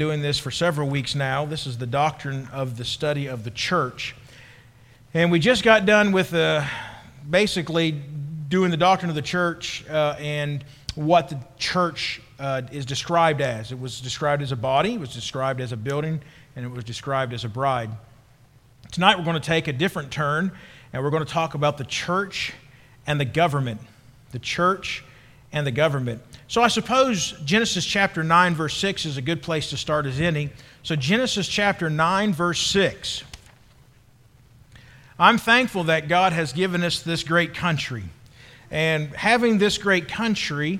doing this for several weeks now. This is the doctrine of the study of the church. And we just got done with basically doing the doctrine of the church and what the church is described as. It was described as a body, it was described as a building, and it was described as a bride. Tonight we're going to take a different turn, and we're going to talk about the church and the government. The church and the government. So I suppose Genesis chapter 9, verse 6 is a good place to start as any. So Genesis chapter 9, verse 6. I'm thankful that God has given us this great country. And having this great country,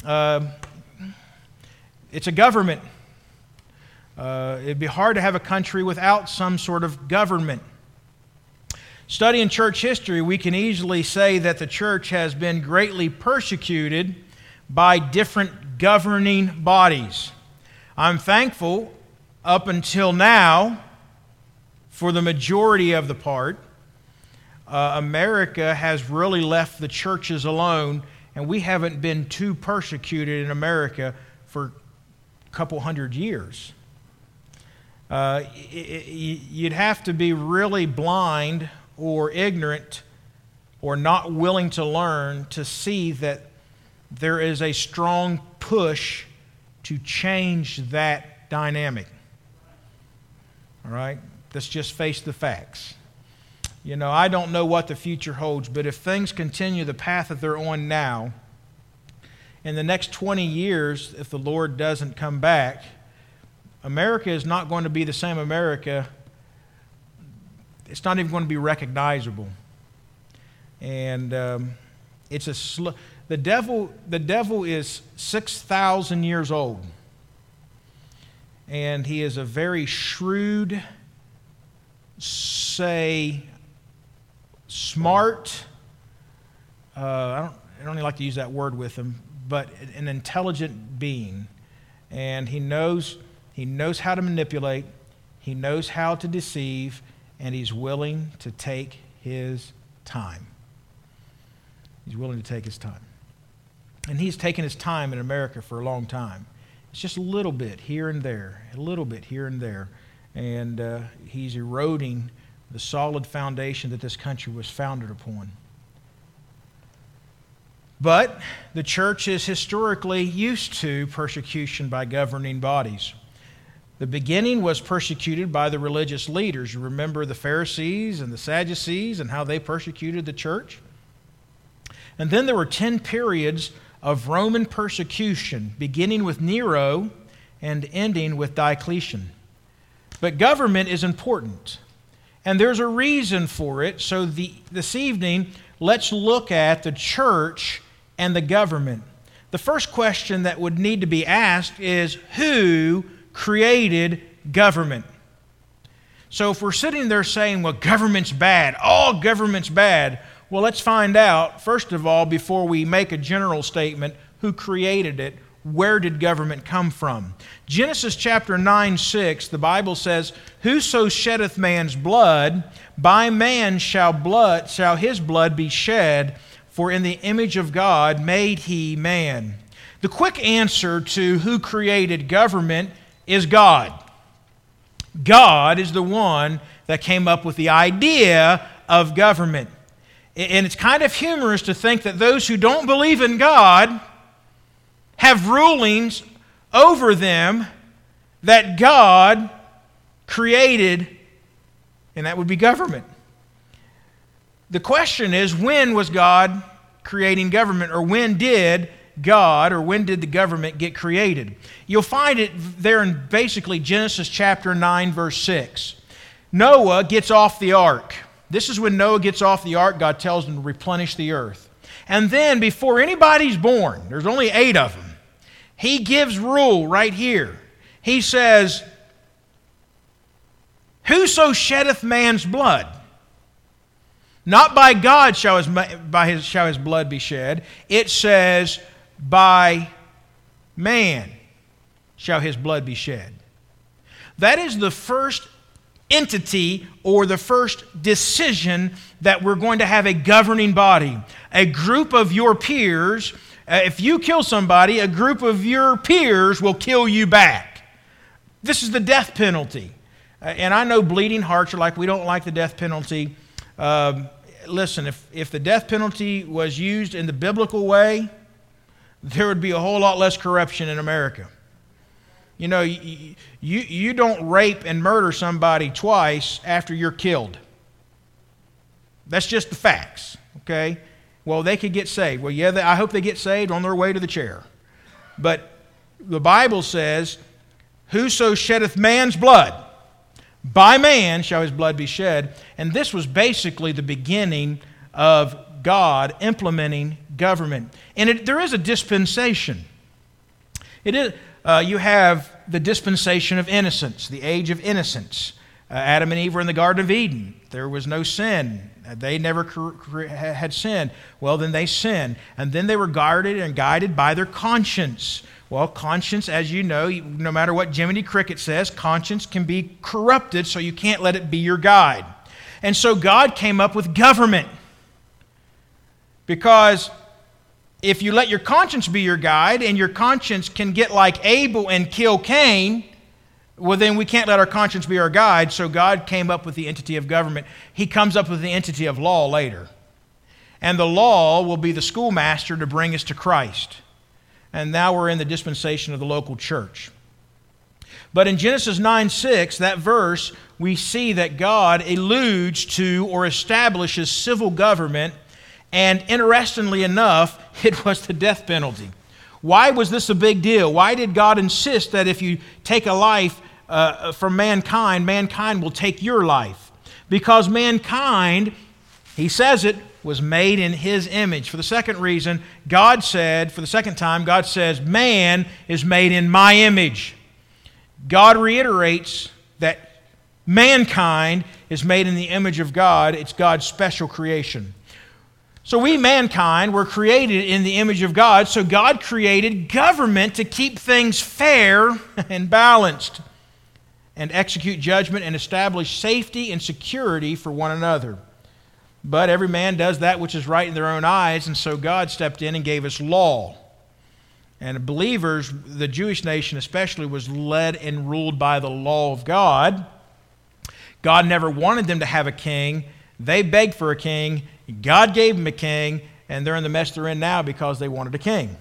it's a government. It'd be hard to have a country without some sort of government. Studying church history, we can easily say that the church has been greatly persecuted by different governing bodies. I'm thankful up until now, for the majority of the part, America has really left the churches alone, and we haven't been too persecuted in America for a couple hundred years. You'd have to be really blind or ignorant or not willing to learn to see that there is a strong push to change that dynamic. All right? Let's just face the facts. You know, I don't know what the future holds, but if things continue the path that they're on now, in the next 20 years, if the Lord doesn't come back, America is not going to be the same America. It's not even going to be recognizable. And the devil is 6,000 years old. And he is a very shrewd, smart, I don't even like to use that word with him, but an intelligent being. And he knows how to manipulate, he knows how to deceive, and he's willing to take his time. He's willing to take his time. And he's taken his time in America for a long time. It's just a little bit here and there, a little bit here and there. And he's eroding the solid foundation that this country was founded upon. But the church is historically used to persecution by governing bodies. The beginning was persecuted by the religious leaders. You remember the Pharisees and the Sadducees and how they persecuted the church? And then there were 10 periods of Roman persecution, beginning with Nero and ending with Diocletian. But government is important, and there's a reason for it. So this evening, let's look at the church and the government. The first question that would need to be asked is, who created government? So if we're sitting there saying, well, government's bad, all government's bad, well, let's find out, first of all, before we make a general statement, who created it, where did government come from? Genesis chapter 9, 6, the Bible says, whoso sheddeth man's blood, by man shall his blood be shed, for in the image of God made he man. The quick answer to who created government is God. God is the one that came up with the idea of government. And it's kind of humorous to think that those who don't believe in God have rulings over them that God created, and that would be government. The question is, when was God creating government, or when did the government get created? You'll find it there in basically Genesis chapter 9, verse 6. Noah gets off the ark. This is when Noah gets off the ark. God tells him to replenish the earth. And then before anybody's born, there's only 8 of them, he gives rule right here. He says, whoso sheddeth man's blood, not by God shall his blood be shed. It says, by man shall his blood be shed. That is the first entity or the first decision that we're going to have a governing body. A group of your peers, if you kill somebody, a group of your peers will kill you back. This is the death penalty. And I know bleeding hearts are like, we don't like the death penalty. Listen, if the death penalty was used in the biblical way, there would be a whole lot less corruption in America. You know, you don't rape and murder somebody twice after you're killed. That's just the facts, okay? Well, they could get saved. Well, yeah, I hope they get saved on their way to the chair. But the Bible says, whoso sheddeth man's blood, by man shall his blood be shed. And this was basically the beginning of God implementing government. And there is a dispensation. It is, you have the dispensation of innocence, the age of innocence. Adam and Eve were in the Garden of Eden. There was no sin. They never had sinned. Well, then they sinned. And then they were guarded and guided by their conscience. Well, conscience, as you know, no matter what Jiminy Cricket says, conscience can be corrupted, so you can't let it be your guide. And so God came up with government. Because if you let your conscience be your guide, and your conscience can get like Abel and kill Cain, well, then we can't let our conscience be our guide, so God came up with the entity of government. He comes up with the entity of law later. And the law will be the schoolmaster to bring us to Christ. And now we're in the dispensation of the local church. But in Genesis 9:6, that verse, we see that God alludes to or establishes civil government, and interestingly enough, it was the death penalty. Why was this a big deal? Why did God insist that if you take a life from mankind, mankind will take your life? Because mankind, he says it, was made in his image. For the second reason, God said, for the second time, God says, man is made in my image. God reiterates that mankind is made in the image of God. It's God's special creation. So we, mankind, were created in the image of God, so God created government to keep things fair and balanced and execute judgment and establish safety and security for one another. But every man does that which is right in their own eyes, and so God stepped in and gave us law. And believers, the Jewish nation especially, was led and ruled by the law of God. God never wanted them to have a king. They begged for a king. God gave them a king, and they're in the mess they're in now because they wanted a king,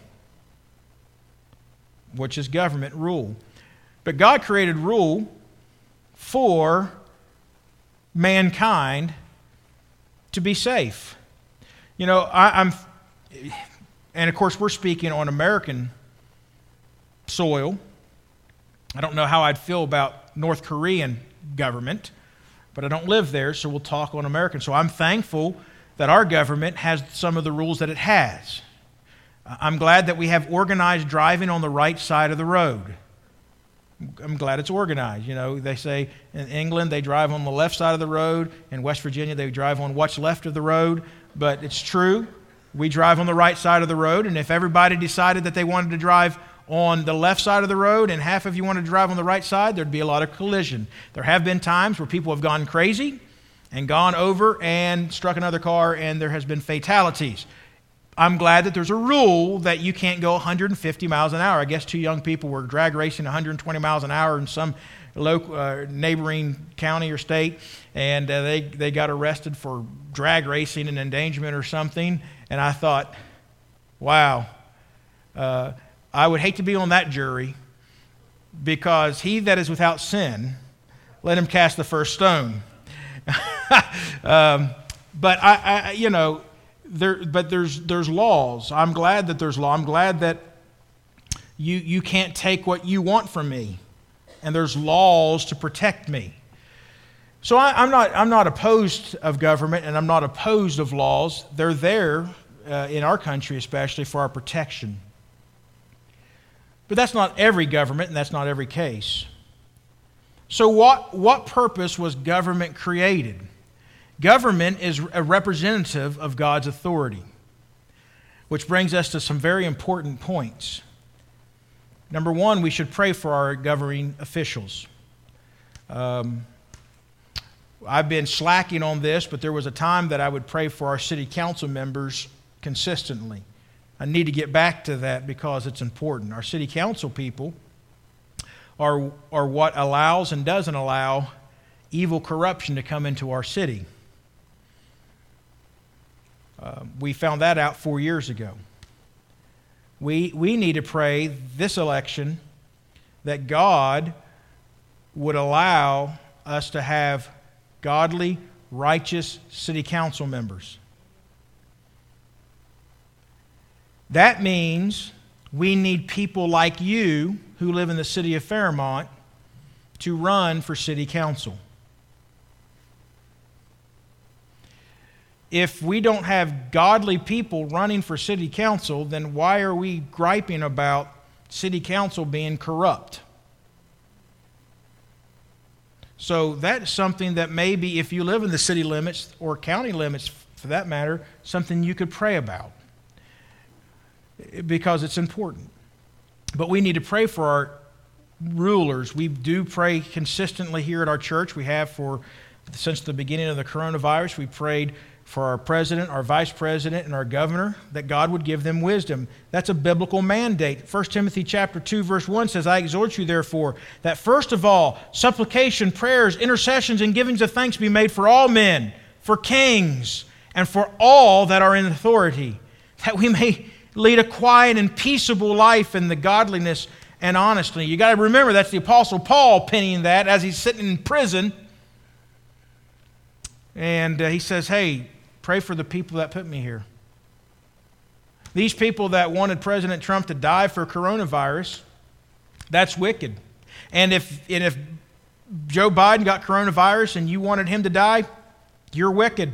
which is government rule. But God created rule for mankind to be safe. You know, and of course we're speaking on American soil. I don't know how I'd feel about North Korean government, but I don't live there, so we'll talk on American. So I'm thankful that our government has some of the rules that it has. I'm glad that we have organized driving on the right side of the road. I'm glad it's organized. You know, they say in England they drive on the left side of the road. In West Virginia they drive on what's left of the road. But it's true. We drive on the right side of the road. And if everybody decided that they wanted to drive on the left side of the road and half of you wanted to drive on the right side, there'd be a lot of collision. There have been times where people have gone crazy and gone over and struck another car, and there has been fatalities. I'm glad that there's a rule that you can't go 150 miles an hour. I guess two young people were drag racing 120 miles an hour in some local, neighboring county or state, and they got arrested for drag racing and endangerment or something. And I thought, wow, I would hate to be on that jury, because he that is without sin, let him cast the first stone. But I you know, there's laws. I'm glad that there's law. I'm glad that you can't take what you want from me, and there's laws to protect me. So I'm not opposed of government, and I'm not opposed of laws. They're there in our country, especially for our protection. But that's not every government, and that's not every case. So what purpose was government created? Government is a representative of God's authority, which brings us to some very important points. Number one, we should pray for our governing officials. I've been slacking on this, but there was a time that I would pray for our city council members consistently. I need to get back to that because it's important. Our city council people are what allows and doesn't allow evil corruption to come into our city. We found that out 4 years ago. We need to pray this election that God would allow us to have godly, righteous city council members. That means we need people like you who live in the city of Fairmont to run for city council. If we don't have godly people running for city council, then why are we griping about city council being corrupt? So that's something that maybe if you live in the city limits or county limits for that matter, something you could pray about because it's important. But we need to pray for our rulers. We do pray consistently here at our church. We have since the beginning of the coronavirus. We prayed for our president, our vice president, and our governor, that God would give them wisdom. That's a biblical mandate. 1 Timothy chapter 2, verse 1 says, I exhort you, therefore, that first of all, supplication, prayers, intercessions, and givings of thanks be made for all men, for kings, and for all that are in authority, that we may lead a quiet and peaceable life in the godliness and honesty. You got to remember that's the Apostle Paul penning that as he's sitting in prison. And he says, hey, pray for the people that put me here. These people that wanted President Trump to die for coronavirus, that's wicked. And if Joe Biden got coronavirus and you wanted him to die, you're wicked.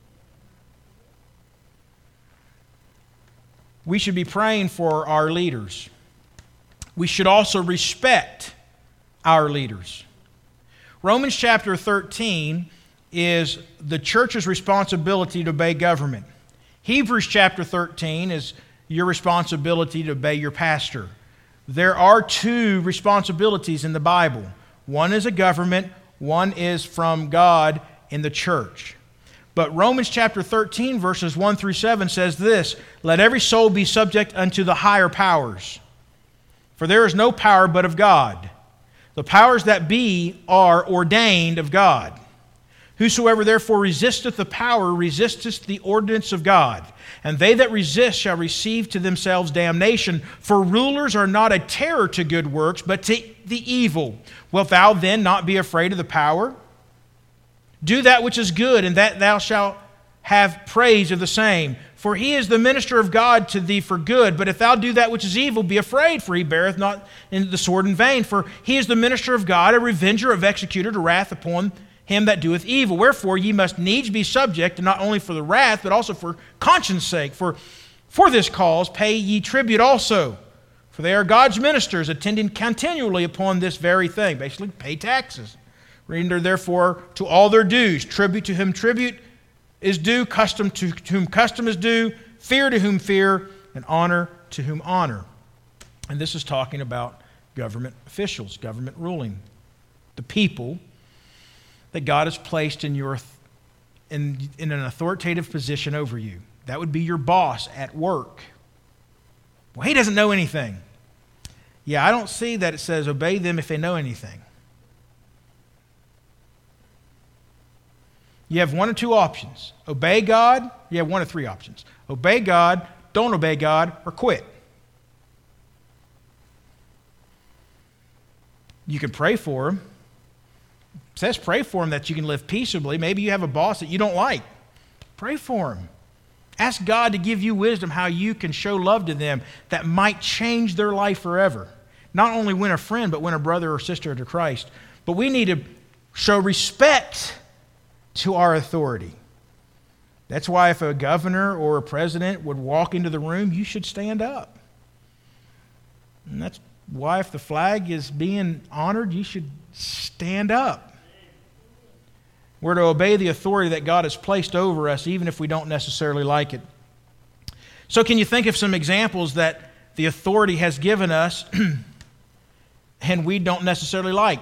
We should be praying for our leaders. We should also respect our leaders. Romans chapter 13 is the church's responsibility to obey government. Hebrews chapter 13 is your responsibility to obey your pastor. There are two responsibilities in the Bible. One is a government, one is from God in the church. But Romans chapter 13 verses 1 through 7 says this, let every soul be subject unto the higher powers. For there is no power but of God. The powers that be are ordained of God. Whosoever therefore resisteth the power resisteth the ordinance of God. And they that resist shall receive to themselves damnation. For rulers are not a terror to good works, but to the evil. Wilt thou then not be afraid of the power? Do that which is good, and that thou shalt have praise of the same. For he is the minister of God to thee for good. But if thou do that which is evil, be afraid, for he beareth not the sword in vain. For he is the minister of God, a revenger of executor to wrath upon him that doeth evil. Wherefore ye must needs be subject, and not only for the wrath, but also for conscience sake. For this cause pay ye tribute also. For they are God's ministers, attending continually upon this very thing. Basically, pay taxes. Render therefore to all their dues. Tribute to whom tribute is due, custom to whom custom is due, fear to whom fear, and honor to whom honor. And this is talking about government officials, government ruling. The people that God has placed in an authoritative position over you. That would be your boss at work. Well, he doesn't know anything. Yeah, I don't see that it says obey them if they know anything. You have one or two options. Obey God. You have one of three options. Obey God, don't obey God, or quit. You can pray for him. It says pray for him that you can live peaceably. Maybe you have a boss that you don't like. Pray for him. Ask God to give you wisdom how you can show love to them that might change their life forever. Not only win a friend, but win a brother or sister to Christ. But we need to show respect to our authority. That's why if a governor or a president would walk into the room, you should stand up. And that's why if the flag is being honored, you should stand up. We're to obey the authority that God has placed over us, even if we don't necessarily like it. So can you think of some examples that the authority has given us and we don't necessarily like?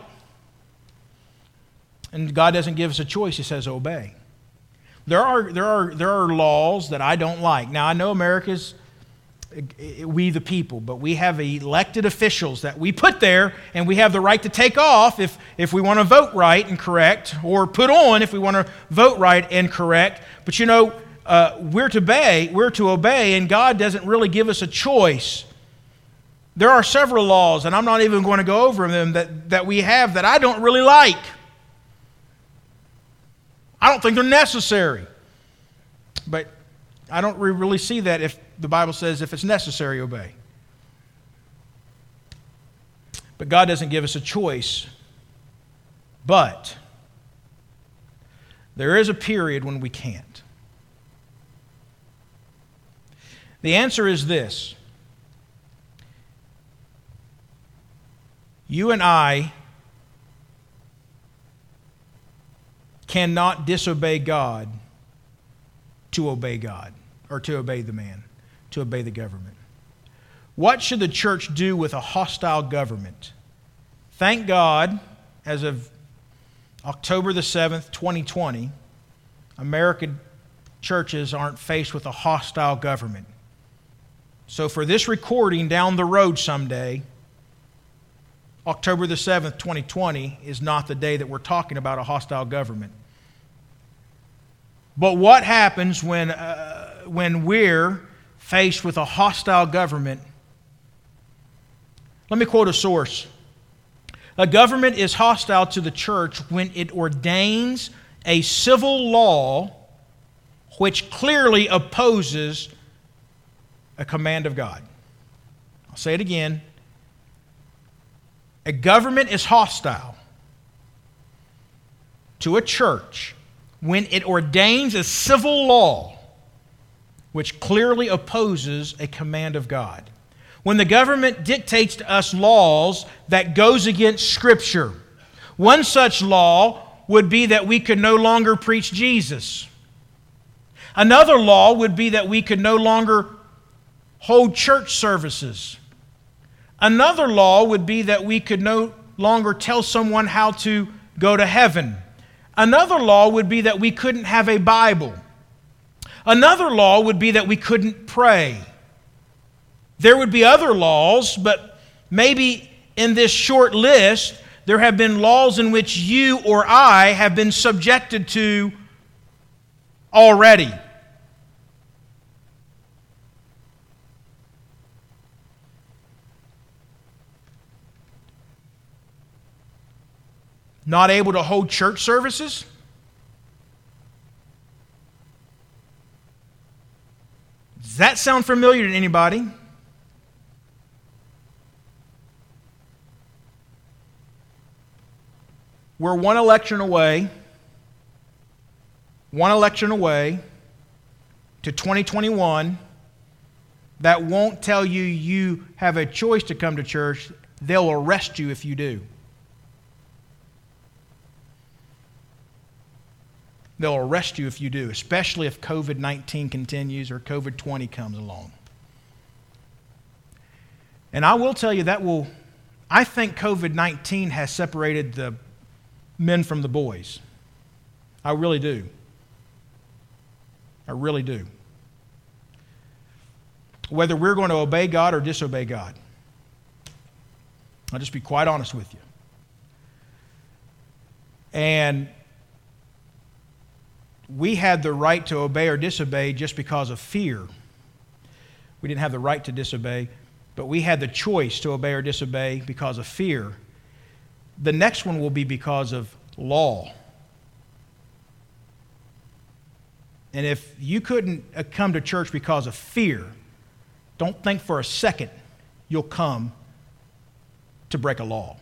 And God doesn't give us a choice. He says obey. There are laws that I don't like. Now, I know America's we the people, but we have elected officials that we put there, and we have the right to take off if we want to vote right and correct, or put on if we want to vote right and correct. But we're to obey, and God doesn't really give us a choice. There are several laws, and I'm not even going to go over them, that we have that I don't really like. I don't think they're necessary. But I don't really see that if the Bible says if it's necessary, obey. But God doesn't give us a choice. But there is a period when we can't. The answer is this. You and I cannot disobey God to obey God, or to obey the man, to obey the government. What should the church do with a hostile government? Thank God, as of October the 7th, 2020, American churches aren't faced with a hostile government. So for this recording down the road someday, October the 7th, 2020 is not the day that we're talking about a hostile government. But what happens when we're faced with a hostile government? Let me quote a source. A government is hostile to the church when it ordains a civil law which clearly opposes a command of God. I'll say it again. A government is hostile to a church when it ordains a civil law which clearly opposes a command of God. When the government dictates to us laws that goes against Scripture. One such law would be that we could no longer preach Jesus. Another law would be that we could no longer hold church services. Another law would be that we could no longer tell someone how to go to heaven. Another law would be that we couldn't have a Bible. Another law would be that we couldn't pray. There would be other laws, but maybe in this short list, there have been laws in which you or I have been subjected to already. Not able to hold church services? Does that sound familiar to anybody? We're one election away to 2021 that won't tell you you have a choice to come to church. They'll arrest you if you do. They'll arrest you if you do, especially if COVID-19 continues or COVID-20 comes along. And I will tell you I think COVID-19 has separated the men from the boys. I really do. I really do. Whether we're going to obey God or disobey God. I'll just be quite honest with you. And we had the right to obey or disobey just because of fear. We didn't have the right to disobey, but we had the choice to obey or disobey because of fear. The next one will be because of law. And if you couldn't come to church because of fear, don't think for a second you'll come to break a law.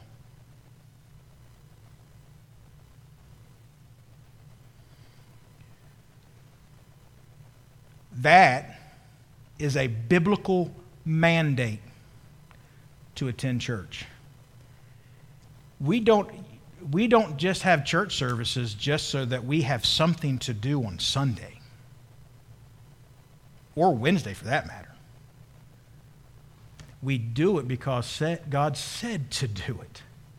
That is a biblical mandate to attend church. We don't just have church services just so that we have something to do on Sunday. Or Wednesday for that matter. We do it because God said to do it.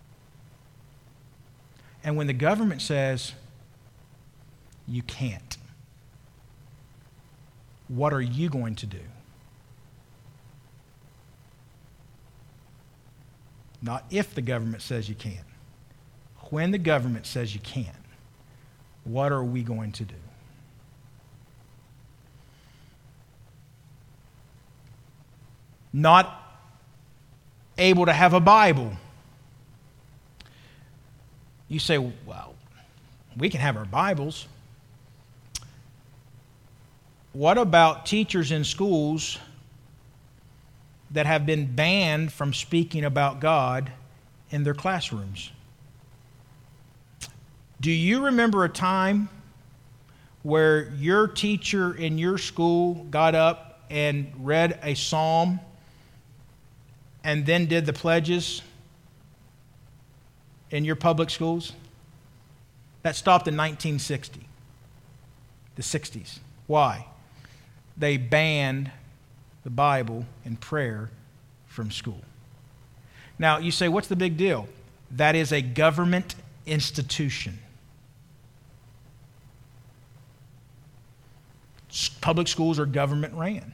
And when the government says, you can't, what are you going to do? Not if the government says you can't. When the government says you can't, what are we going to do? Not able to have a Bible. You say, well, we can have our Bibles. What about teachers in schools that have been banned from speaking about God in their classrooms? Do you remember a time where your teacher in your school got up and read a psalm and then did the pledges in your public schools? That stopped in 1960, the 60s. Why? They banned the Bible and prayer from school. Now, you say, what's the big deal? That is a government institution. Public schools are government ran.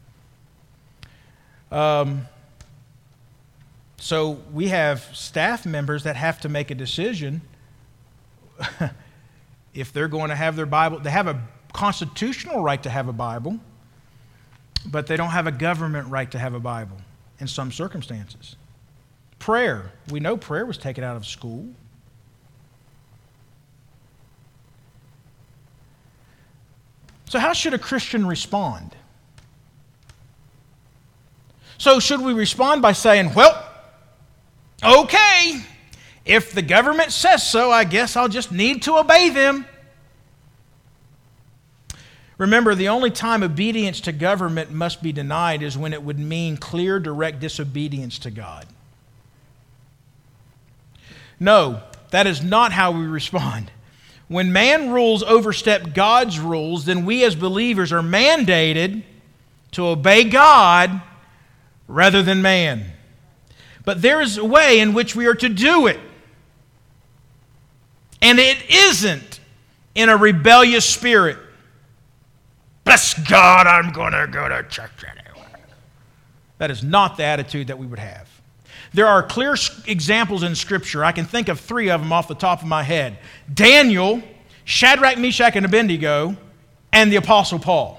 So we have staff members that have to make a decision if they're going to have their Bible. They have a constitutional right to have a Bible, but they don't have a government right to have a Bible in some circumstances. Prayer. We know prayer was taken out of school. So how should a Christian respond? So should we respond by saying, well, okay, if the government says so, I guess I'll just need to obey them? Remember, the only time obedience to government must be denied is when it would mean clear, direct disobedience to God. No, that is not how we respond. When man rules overstep God's rules, then we as believers are mandated to obey God rather than man. But there is a way in which we are to do it. And it isn't in a rebellious spirit. Bless God, I'm going to go to church anyway. That is not the attitude that we would have. There are clear examples in Scripture. I can think of 3 of them off the top of my head. Daniel, Shadrach, Meshach, and Abednego, and the Apostle Paul.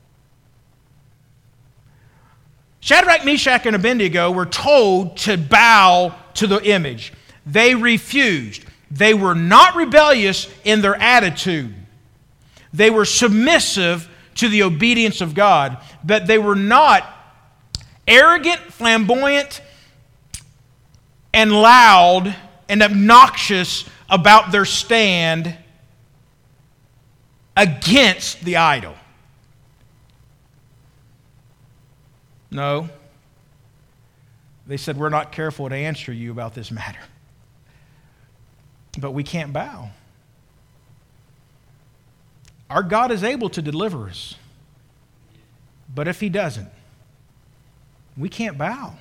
Shadrach, Meshach, and Abednego were told to bow to the image. They refused. They were not rebellious in their attitude. They were submissive to the obedience of God, but they were not arrogant, flamboyant, and loud and obnoxious about their stand against the idol. No. They said, we're not careful to answer you about this matter. But we can't bow. Our God is able to deliver us. But if He doesn't, we can't bow.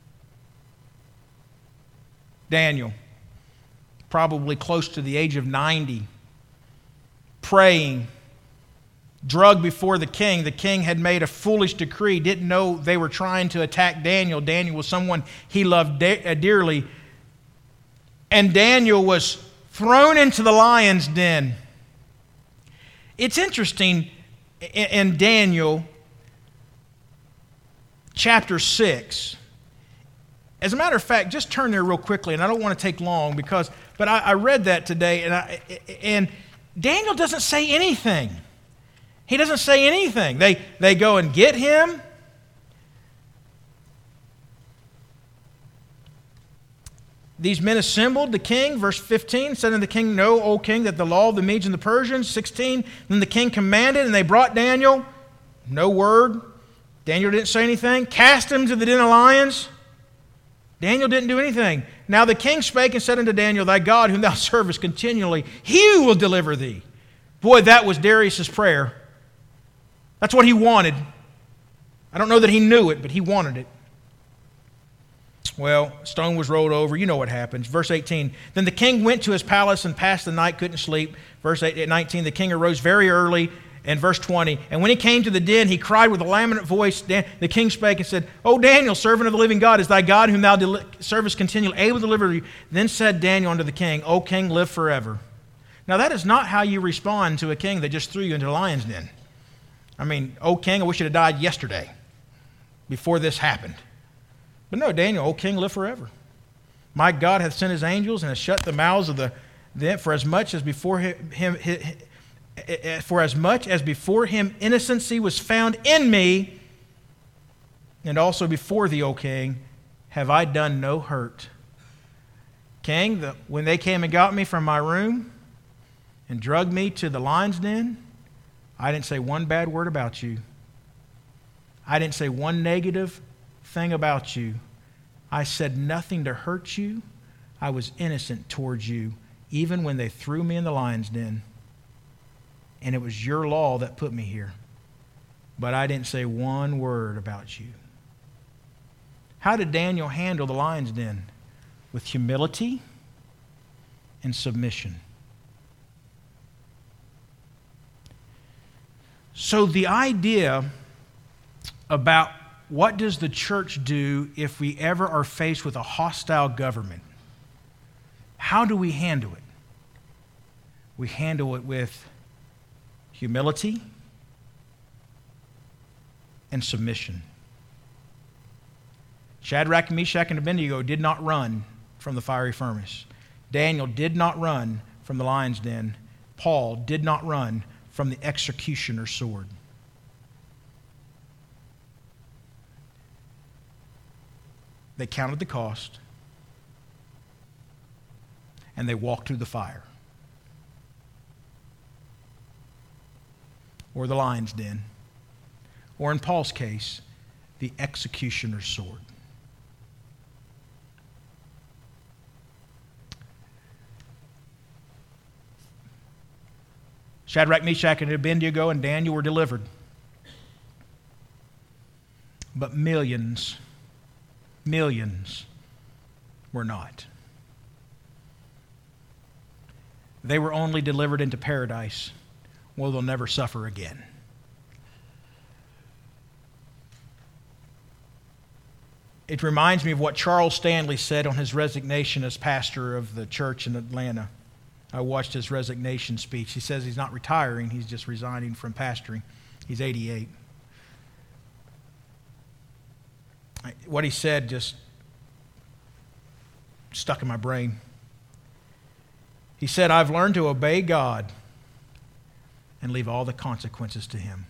Daniel, probably close to the age of 90, praying, drugged before the king. The king had made a foolish decree, didn't know they were trying to attack Daniel. Daniel was someone he loved dearly. And Daniel was thrown into the lion's den. It's interesting in Daniel chapter 6. As a matter of fact, just turn there real quickly, and I don't want to take long but I read that today, and Daniel doesn't say anything. He doesn't say anything. They go and get him. These men assembled the king, verse 15, said unto the king, Know, O king, that the law of the Medes and the Persians, 16, then the king commanded, and they brought Daniel, no word. Daniel didn't say anything. Cast him to the den of lions. Daniel didn't do anything. Now the king spake and said unto Daniel, Thy God, whom thou servest continually, He will deliver thee. Boy, that was Darius's prayer. That's what he wanted. I don't know that he knew it, but he wanted it. Well, stone was rolled over. You know what happens. Verse 18, Then the king went to his palace and passed the night, couldn't sleep. Verse 19, the king arose very early In verse 20, and when he came to the den, he cried with a lamented voice. The king spake and said, O Daniel, servant of the living God, is thy God whom thou servest continually able to deliver you? Then said Daniel unto the king, O king, live forever. Now that is not how you respond to a king that just threw you into the lion's den. I mean, O king, I wish you'd have died yesterday before this happened. But no, Daniel, O king, live forever. My God hath sent his angels and hath shut the mouths of the for as much as before him innocency was found in me, and also before thee, O king, have I done no hurt. King, when they came and got me from my room and drugged me to the lion's den, I didn't say one bad word about you. I didn't say one negative thing about you. I said nothing to hurt you. I was innocent towards you, even when they threw me in the lion's den. And it was your law that put me here. But I didn't say one word about you. How did Daniel handle the lion's den? With humility and submission. So the idea about what does the church do if we ever are faced with a hostile government? How do we handle it? We handle it with humility and submission. Shadrach, Meshach, and Abednego did not run from the fiery furnace. Daniel did not run from the lion's den. Paul did not run from the executioner's sword. They counted the cost, and they walked through the fire. Or the lion's den. Or in Paul's case, the executioner's sword. Shadrach, Meshach, and Abednego and Daniel were delivered. But millions were not. They were only delivered into paradise, where they'll never suffer again. It reminds me of what Charles Stanley said on his resignation as pastor of the church in Atlanta. I watched his resignation speech. He says he's not retiring, he's just resigning from pastoring. He's 88. What he said just stuck in my brain. He said, I've learned to obey God and leave all the consequences to Him.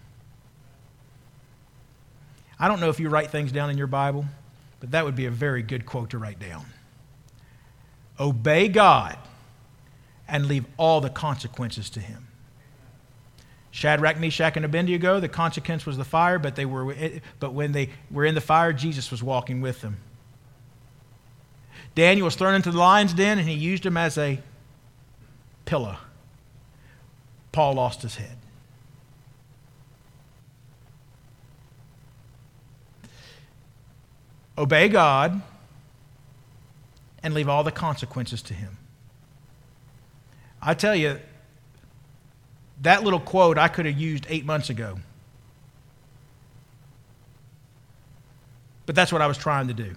I don't know if you write things down in your Bible, but that would be a very good quote to write down. Obey God and leave all the consequences to Him. Shadrach, Meshach, and Abednego, the consequence was the fire, but when they were in the fire, Jesus was walking with them. Daniel was thrown into the lion's den, and he used him as a pillow. Paul lost his head. Obey God and leave all the consequences to Him. I tell you, that little quote I could have used 8 months ago. But that's what I was trying to do.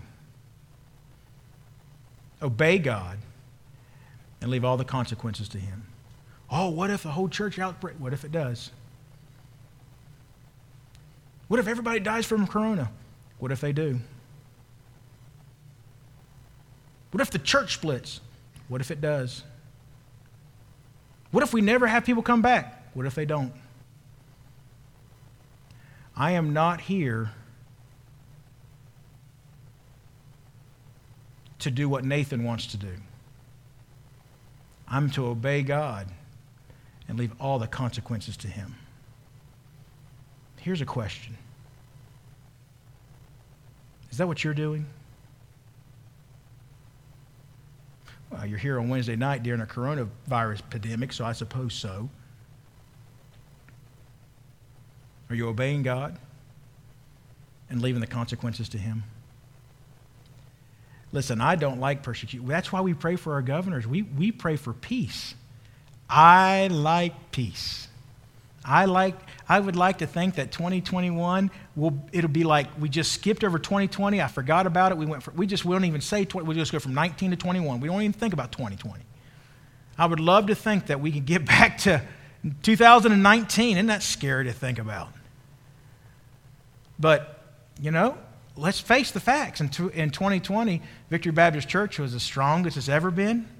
Obey God and leave all the consequences to Him. Oh, what if the whole church outbreak? What if it does? What if everybody dies from corona? What if they do? What if the church splits? What if it does? What if we never have people come back? What if they don't? I am not here to do what Nathan wants to do. I'm to obey God and leave all the consequences to Him. Here's a question. Is that what you're doing? Well, you're here on Wednesday night during a coronavirus pandemic, so I suppose so. Are you obeying God and leaving the consequences to Him? Listen, I don't like persecution. That's why we pray for our governors. We pray for peace. I like peace. I would like to think that 2021 it'll be like we just skipped over 2020. I forgot about it. We won't even say 20. We just go from 19 to 21. We don't even think about 2020. I would love to think that we can get back to 2019. Isn't that scary to think about? But, let's face the facts. In 2020, Victory Baptist Church was the strongest it's ever been.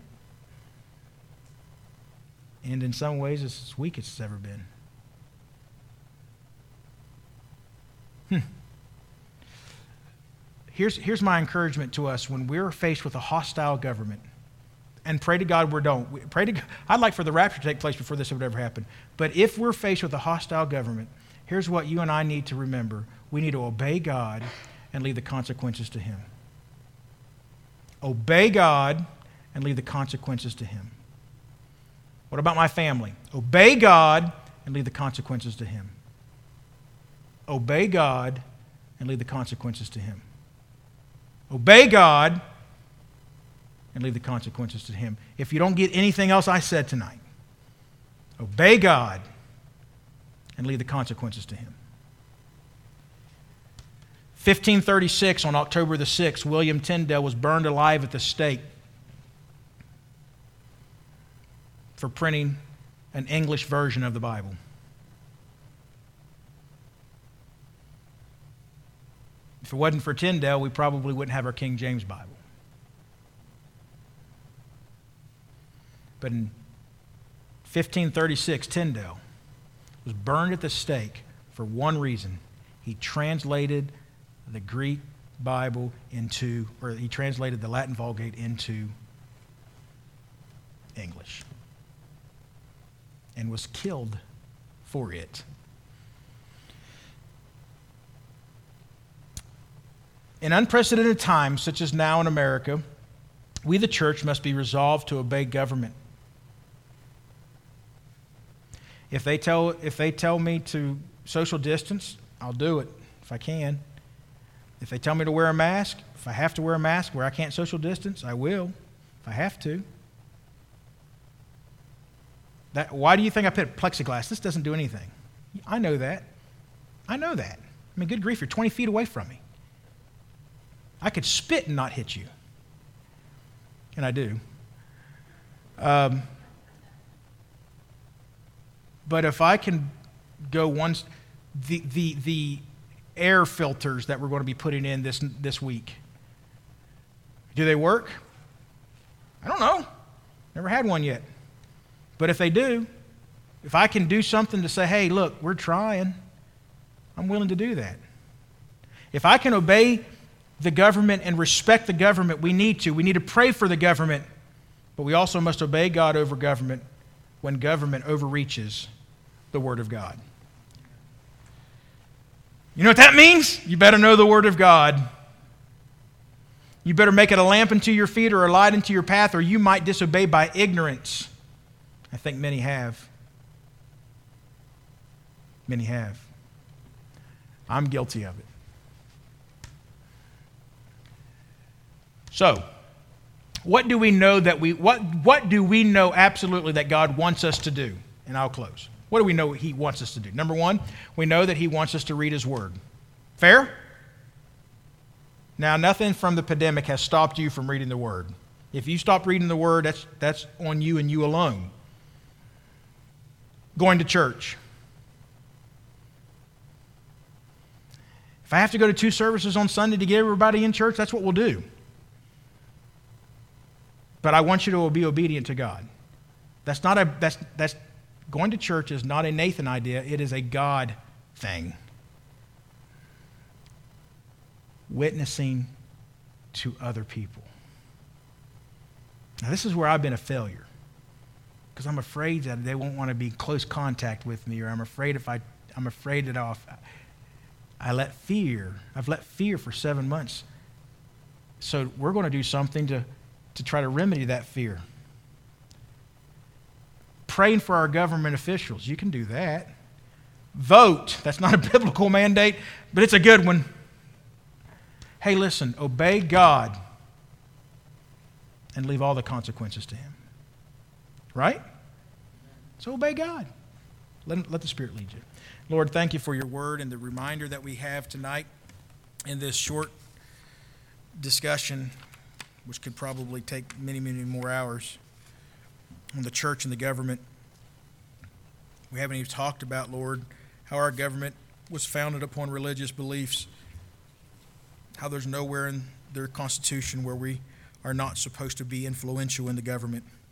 And in some ways, it's as weak as it's ever been. Here's my encouragement to us when we're faced with a hostile government. And pray to God we don't. I'd like for the rapture to take place before this would ever happen. But if we're faced with a hostile government, here's what you and I need to remember. We need to obey God and leave the consequences to Him. Obey God and leave the consequences to Him. What about my family? Obey God and leave the consequences to Him. Obey God and leave the consequences to Him. Obey God and leave the consequences to Him. If you don't get anything else I said tonight, obey God and leave the consequences to Him. 1536, on October the 6th, William Tyndale was burned alive at the stake for printing an English version of the Bible. If it wasn't for Tyndale, we probably wouldn't have our King James Bible. But in 1536, Tyndale was burned at the stake for one reason. He translated the Greek Bible he translated the Latin Vulgate into English and was killed for it. In unprecedented times, such as now in America, we, the church, must be resolved to obey government. If they tell me to social distance, I'll do it if I can. If they tell me to wear a mask, if I have to wear a mask where I can't social distance, I will if I have to. Why do you think I put plexiglass? This doesn't do anything. I know that. I mean, good grief, you're 20 feet away from me. I could spit and not hit you. And I do. But if I can go once, the air filters that we're going to be putting in this week, do they work? I don't know. Never had one yet. But if they do, if I can do something to say, hey, look, we're trying, I'm willing to do that. If I can obey the government and respect the government, we need to. We need to pray for the government, but we also must obey God over government when government overreaches the Word of God. You know what that means? You better know the Word of God. You better make it a lamp unto your feet or a light unto your path, or you might disobey by ignorance. I think many have. Many have. I'm guilty of it. So, what do we know what do we know absolutely that God wants us to do? And I'll close. What do we know He wants us to do? Number one, we know that He wants us to read His Word. Fair? Now, nothing from the pandemic has stopped you from reading the Word. If you stop reading the Word, that's on you and you alone. Going to church. If I have to go to 2 services on Sunday to get everybody in church, that's what we'll do. But I want you to be obedient to God. That's going to church is not a Nathan idea, it is a God thing. Witnessing to other people. Now, this is where I've been a failure. Because I'm afraid that they won't want to be in close contact with me, or I'm afraid that I've let fear for 7 months. So we're going to do something to try to remedy that fear. Praying for our government officials. You can do that. Vote. That's not a biblical mandate, but it's a good one. Hey, listen, obey God and leave all the consequences to Him. Right? So obey God. Let the Spirit lead you. Lord, thank you for your word and the reminder that we have tonight in this short discussion, which could probably take many, many more hours, on the church and the government. We haven't even talked about, Lord, how our government was founded upon religious beliefs, how there's nowhere in their Constitution where we are not supposed to be influential in the government.